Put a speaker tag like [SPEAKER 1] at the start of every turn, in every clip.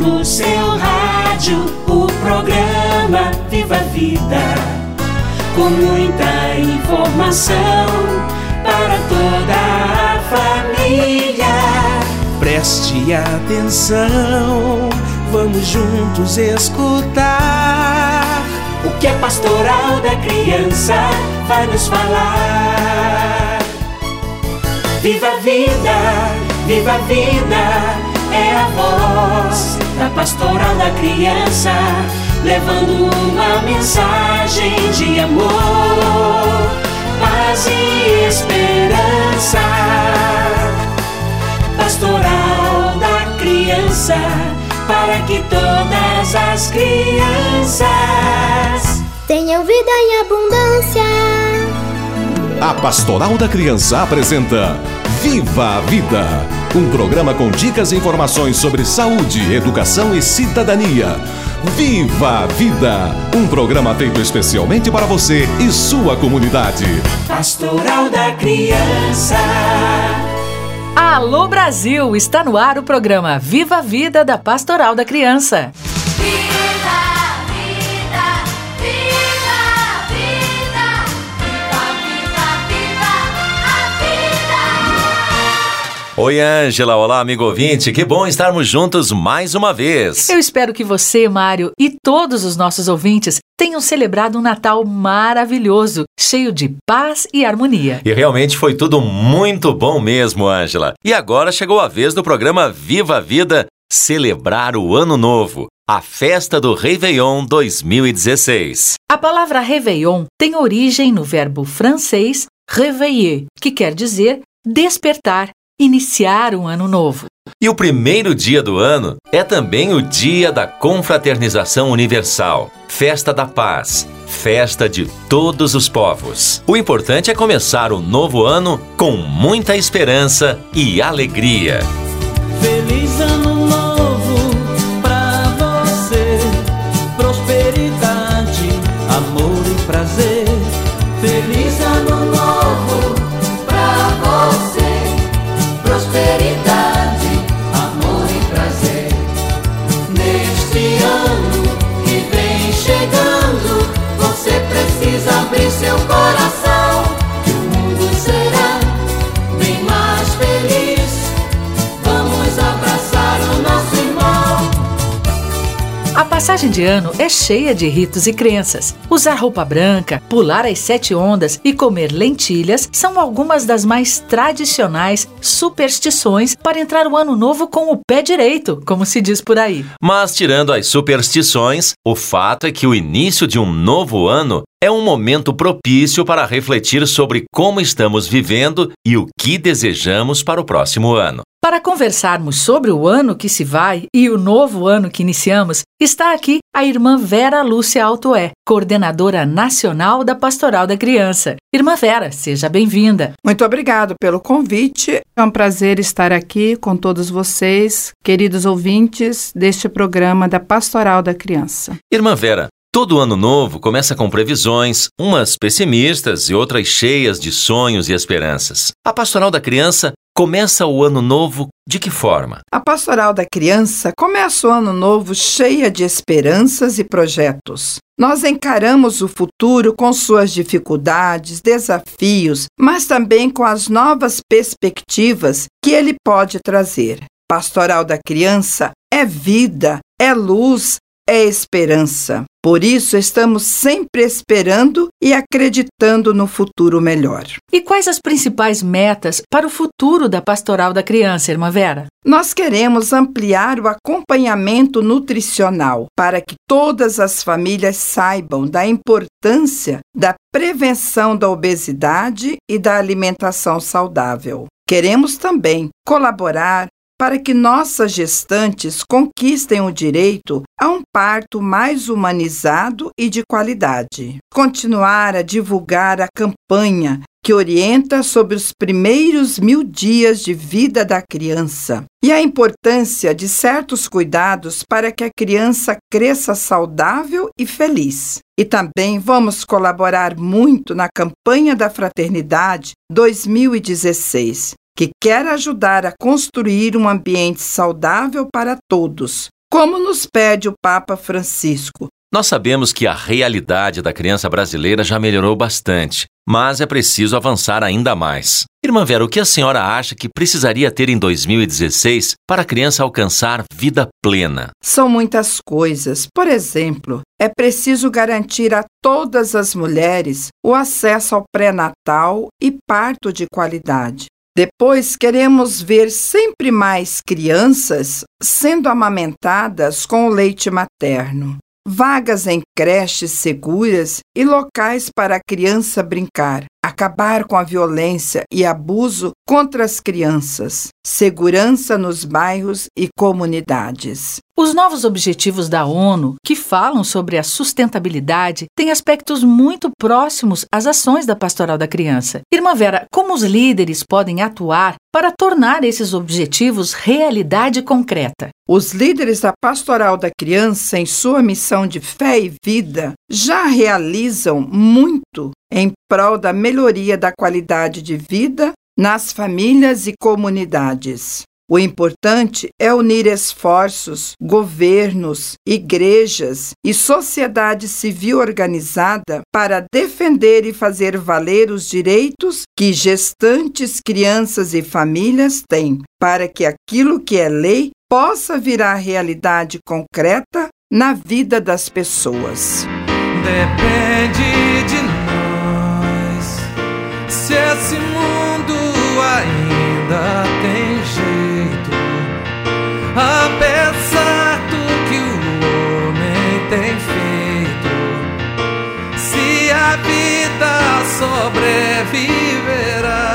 [SPEAKER 1] no seu rádio o programa Viva a Vida, com muita informação para toda a família.
[SPEAKER 2] Preste atenção, vamos juntos escutar
[SPEAKER 1] o que a Pastoral da Criança vai nos falar. Viva a vida, viva a vida, é a voz da Pastoral da Criança, levando uma mensagem de amor, paz e esperança. Pastoral da Criança, para que todas as crianças
[SPEAKER 3] tenham vida em abundância.
[SPEAKER 4] A Pastoral da Criança apresenta Viva a Vida, um programa com dicas e informações sobre saúde, educação e cidadania. Viva a Vida, um programa feito especialmente para você e sua comunidade.
[SPEAKER 1] Pastoral da Criança.
[SPEAKER 5] Alô Brasil, está no ar o programa Viva a Vida da Pastoral da Criança.
[SPEAKER 6] Oi, Ângela. Olá, amigo ouvinte. Que bom estarmos juntos mais uma vez.
[SPEAKER 5] Eu espero que você, Mário, e todos os nossos ouvintes tenham celebrado um Natal maravilhoso, cheio de paz e harmonia.
[SPEAKER 6] E realmente foi tudo muito bom mesmo, Ângela. E agora chegou a vez do programa Viva a Vida celebrar o Ano Novo, a festa do Réveillon 2016.
[SPEAKER 5] A palavra Réveillon tem origem no verbo francês réveiller, que quer dizer despertar, iniciar um ano novo.
[SPEAKER 6] E o primeiro dia do ano é também o dia da confraternização universal, festa da paz, festa de todos os povos. O importante é começar o novo ano com muita esperança e alegria.
[SPEAKER 7] Feliz ano novo pra você, prosperidade, amor e prazer. Feliz ano novo pra você, prosperidade, amor e prazer. Neste ano que vem chegando, você precisa abrir seu coração, que o mundo será bem mais feliz. Vamos abraçar o nosso irmão.
[SPEAKER 5] A passagem de ano é cheia de ritos e crenças. Usar roupa branca, pular as 7 ondas e comer lentilhas são algumas das mais tradicionais superstições para entrar o ano novo com o pé direito, como se diz por aí.
[SPEAKER 6] Mas tirando as superstições, o fato é que o início de um novo ano é um momento propício para refletir sobre como estamos vivendo e o que desejamos para o próximo ano.
[SPEAKER 5] Para conversarmos sobre o ano que se vai e o novo ano que iniciamos, está aqui a irmã Vera Lúcia Altoé, coordenadora nacional da Pastoral da Criança. Irmã Vera, seja bem-vinda.
[SPEAKER 8] Muito obrigado pelo convite. É um prazer estar aqui com todos vocês, queridos ouvintes deste programa da Pastoral da Criança.
[SPEAKER 6] Irmã Vera, todo ano novo começa com previsões, umas pessimistas e outras cheias de sonhos e esperanças. A Pastoral da Criança começa o ano novo de que forma?
[SPEAKER 8] A Pastoral da Criança começa o ano novo cheia de esperanças e projetos. Nós encaramos o futuro com suas dificuldades, desafios, mas também com as novas perspectivas que ele pode trazer. Pastoral da Criança é vida, é luz, é esperança. Por isso, estamos sempre esperando e acreditando no futuro melhor.
[SPEAKER 5] E quais as principais metas para o futuro da Pastoral da Criança, irmã Vera?
[SPEAKER 8] Nós queremos ampliar o acompanhamento nutricional para que todas as famílias saibam da importância da prevenção da obesidade e da alimentação saudável. Queremos também colaborar para que nossas gestantes conquistem o direito a um parto mais humanizado e de qualidade. Continuar a divulgar a campanha que orienta sobre os primeiros 1000 dias de vida da criança e a importância de certos cuidados para que a criança cresça saudável e feliz. E também vamos colaborar muito na campanha da Fraternidade 2016, que quer ajudar a construir um ambiente saudável para todos, como nos pede o Papa Francisco.
[SPEAKER 6] Nós sabemos que a realidade da criança brasileira já melhorou bastante, mas é preciso avançar ainda mais. Irmã Vera, o que a senhora acha que precisaria ter em 2016 para a criança alcançar vida plena?
[SPEAKER 8] São muitas coisas. Por exemplo, é preciso garantir a todas as mulheres o acesso ao pré-natal e parto de qualidade. Depois, queremos ver sempre mais crianças sendo amamentadas com o leite materno. Vagas em creches seguras e locais para a criança brincar. Acabar com a violência e abuso contra as crianças. Segurança nos bairros e comunidades.
[SPEAKER 5] Os novos objetivos da ONU, que falam sobre a sustentabilidade, têm aspectos muito próximos às ações da Pastoral da Criança. Irmã Vera, como os líderes podem atuar para tornar esses objetivos realidade concreta?
[SPEAKER 8] Os líderes da Pastoral da Criança, em sua missão de fé e vida, já realizam muito em prol da melhoria da qualidade de vida nas famílias e comunidades. O importante é unir esforços, governos, igrejas e sociedade civil organizada para defender e fazer valer os direitos que gestantes, crianças e famílias têm, para que aquilo que é lei possa virar realidade concreta na vida das pessoas.
[SPEAKER 2] Depende de nós se esse mundo ainda tem jeito, apesar do que o homem tem feito. Se a vida sobreviverá.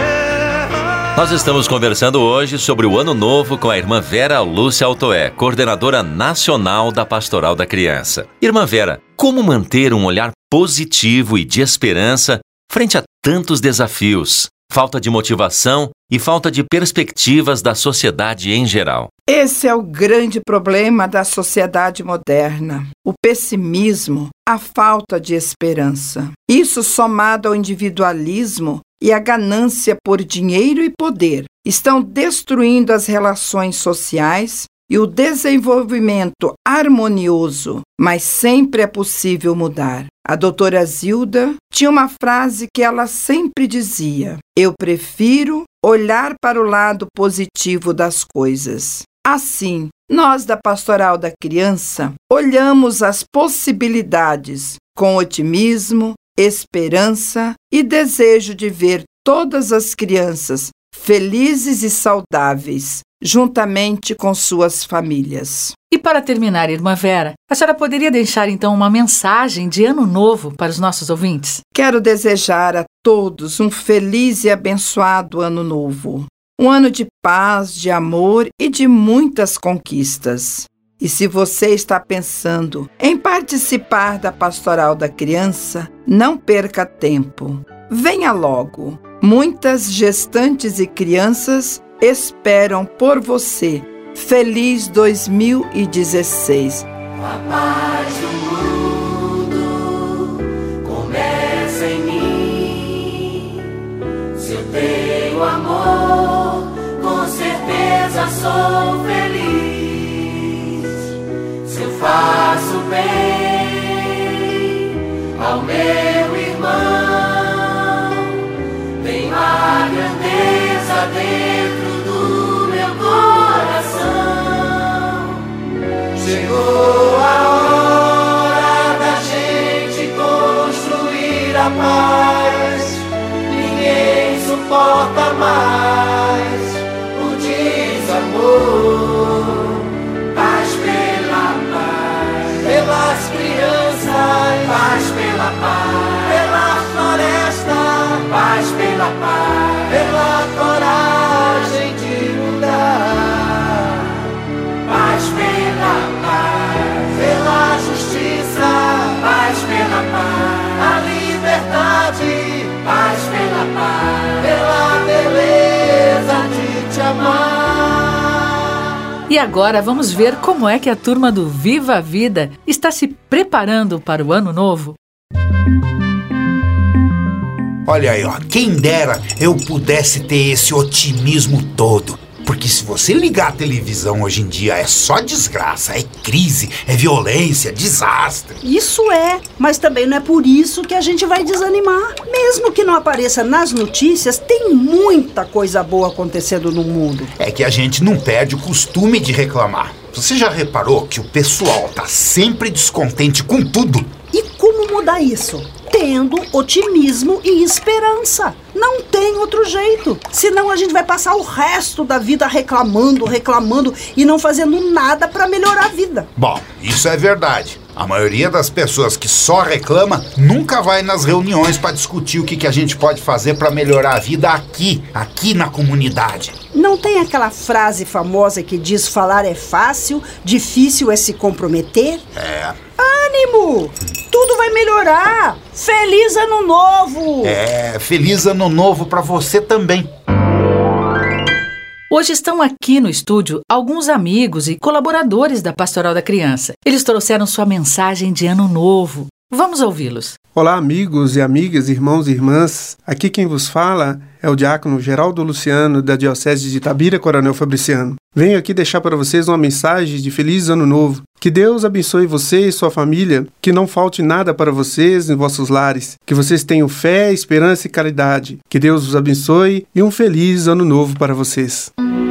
[SPEAKER 6] Nós estamos conversando hoje sobre o Ano Novo com a irmã Vera Lúcia Altoé, coordenadora nacional da Pastoral da Criança. Irmã Vera, como manter um olhar positivo e de esperança frente a tantos desafios, falta de motivação e falta de perspectivas da sociedade em geral?
[SPEAKER 8] Esse é o grande problema da sociedade moderna, o pessimismo, a falta de esperança. Isso, somado ao individualismo e à ganância por dinheiro e poder, estão destruindo as relações sociais e o desenvolvimento harmonioso, mas sempre é possível mudar. A doutora Zilda tinha uma frase que ela sempre dizia: eu prefiro olhar para o lado positivo das coisas. Assim, nós da Pastoral da Criança olhamos as possibilidades com otimismo, esperança e desejo de ver todas as crianças felizes e saudáveis, juntamente com suas famílias.
[SPEAKER 5] E para terminar, irmã Vera, a senhora poderia deixar então uma mensagem de Ano Novo para os nossos ouvintes?
[SPEAKER 8] Quero desejar a todos um feliz e abençoado Ano Novo. Um ano de paz, de amor e de muitas conquistas. E se você está pensando em participar da Pastoral da Criança, não perca tempo. Venha logo. Muitas gestantes e crianças esperam por você. Feliz 2016.
[SPEAKER 7] A paz do mundo começa em mim. Se eu tenho amor, com certeza sou feliz. Se eu faço bem ao meu irmão, tenho a grandeza dentro do meu coração. Chegou a hora da gente construir a paz. Ninguém suporta mais o desamor. Paz pela paz, pelas crianças. Paz pela paz, pela floresta. Paz pela paz, pela coragem de mudar. Paz pela paz, pela justiça. Paz pela paz, a liberdade. Paz pela paz, pela beleza de te amar.
[SPEAKER 5] E agora vamos ver como é que a turma do Viva a Vida está se preparando para o Ano Novo.
[SPEAKER 9] Olha aí, ó, quem dera eu pudesse ter esse otimismo todo. Porque se você ligar a televisão hoje em dia, é só desgraça, é crise, é violência, desastre.
[SPEAKER 10] Isso é, mas também não é por isso que a gente vai desanimar. Mesmo que não apareça nas notícias, tem muita coisa boa acontecendo no mundo.
[SPEAKER 9] É que a gente não perde o costume de reclamar. Você já reparou que o pessoal tá sempre descontente com tudo?
[SPEAKER 10] E como mudar isso? Tendo otimismo e esperança. Não tem outro jeito. Senão a gente vai passar o resto da vida reclamando e não fazendo nada para melhorar a vida.
[SPEAKER 9] Bom, isso é verdade. A maioria das pessoas que só reclama nunca vai nas reuniões para discutir o que a gente pode fazer para melhorar a vida aqui na comunidade.
[SPEAKER 10] Não tem aquela frase famosa que diz: falar é fácil, difícil é se comprometer?
[SPEAKER 9] É.
[SPEAKER 10] Ânimo! Tudo vai melhorar! Feliz Ano Novo!
[SPEAKER 9] Feliz Ano Novo para você também.
[SPEAKER 5] Hoje estão aqui no estúdio alguns amigos e colaboradores da Pastoral da Criança. Eles trouxeram sua mensagem de Ano Novo. Vamos ouvi-los.
[SPEAKER 11] Olá, amigos e amigas, irmãos e irmãs. Aqui quem vos fala é o diácono Geraldo Luciano, da Diocese de Itabira, Coronel Fabriciano. Venho aqui deixar para vocês uma mensagem de Feliz Ano Novo. Que Deus abençoe você e sua família, que não falte nada para vocês em vossos lares, que vocês tenham fé, esperança e caridade. Que Deus os abençoe e um Feliz Ano Novo para vocês.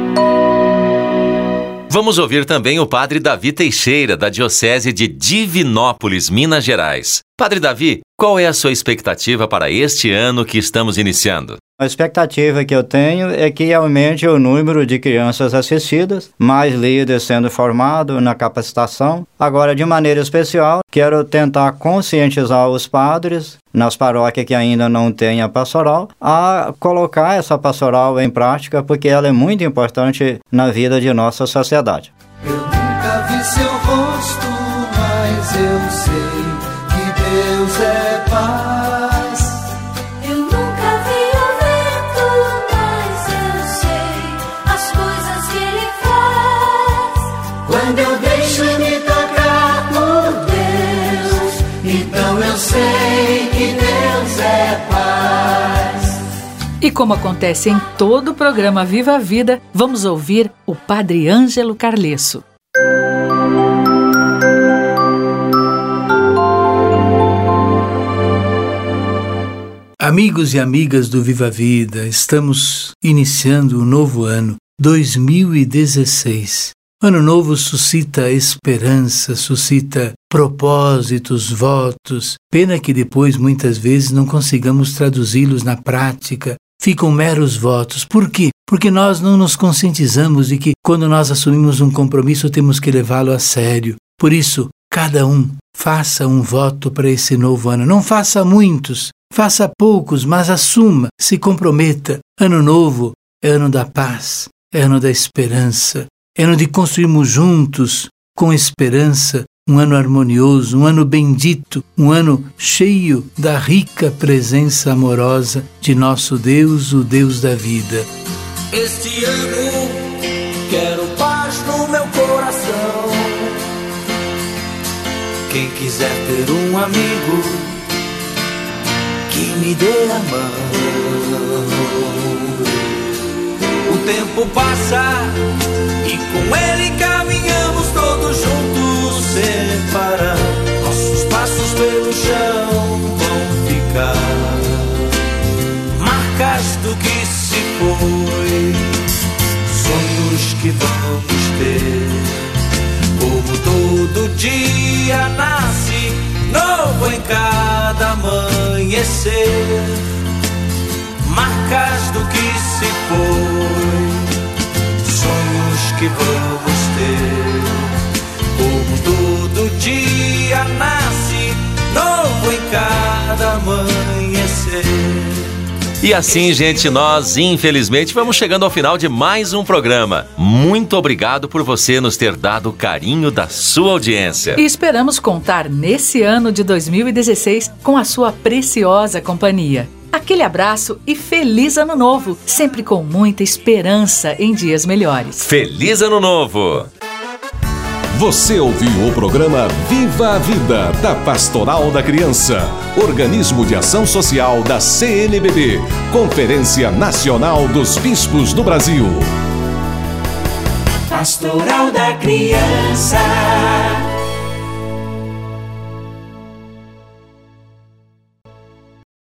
[SPEAKER 6] Vamos ouvir também o Padre Davi Teixeira, da Diocese de Divinópolis, Minas Gerais. Padre Davi, qual é a sua expectativa para este ano que estamos iniciando?
[SPEAKER 12] A expectativa que eu tenho é que aumente o número de crianças assistidas, mais líderes sendo formados na capacitação. Agora, de maneira especial, quero tentar conscientizar os padres nas paróquias que ainda não têm a pastoral, a colocar essa pastoral em prática, porque ela é muito importante na vida de nossa sociedade.
[SPEAKER 7] Eu nunca vi seu rosto, mas eu sei que Deus é paz.
[SPEAKER 3] Eu nunca vi o vento, mas eu sei as coisas que Ele faz.
[SPEAKER 7] Quando eu deixo me tocar por Deus, então eu sei que Deus é paz.
[SPEAKER 5] E como acontece em todo o programa Viva a Vida, vamos ouvir o Padre Ângelo Carlesso.
[SPEAKER 13] Amigos e amigas do Viva a Vida, estamos iniciando um novo ano, 2016. Ano novo suscita esperança, suscita propósitos, votos. Pena que depois, muitas vezes, não consigamos traduzi-los na prática. Ficam meros votos. Por quê? Porque nós não nos conscientizamos de que, quando nós assumimos um compromisso, temos que levá-lo a sério. Por isso, cada um faça um voto para esse novo ano. Não faça muitos, faça poucos, mas assuma, se comprometa. Ano novo é ano da paz, é ano da esperança, é ano de construirmos juntos, com esperança, um ano harmonioso, um ano bendito, um ano cheio da rica presença amorosa de nosso Deus, o Deus da vida.
[SPEAKER 7] Este ano quero paz no meu coração. Quem quiser ter um amigo que me dê a mão. O tempo passa e com ele caminhamos todos juntos sem parar. Nossos passos pelo chão vão ficar marcas do que se foi, sonhos que vamos ter. Como todo dia nasce novo em cada amanhecer, marcas do que se foi, sonhos que vamos ter. Como todo dia nasce novo em cada amanhecer.
[SPEAKER 6] E assim, gente, nós, infelizmente, vamos chegando ao final de mais um programa. Muito obrigado por você nos ter dado o carinho da sua audiência.
[SPEAKER 5] E esperamos contar nesse ano de 2016 com a sua preciosa companhia. Aquele abraço e feliz ano novo, sempre com muita esperança em dias melhores.
[SPEAKER 6] Feliz ano novo!
[SPEAKER 4] Você ouviu o programa Viva a Vida, da Pastoral da Criança, organismo de ação social da CNBB, Conferência Nacional dos Bispos do Brasil.
[SPEAKER 1] Pastoral da Criança.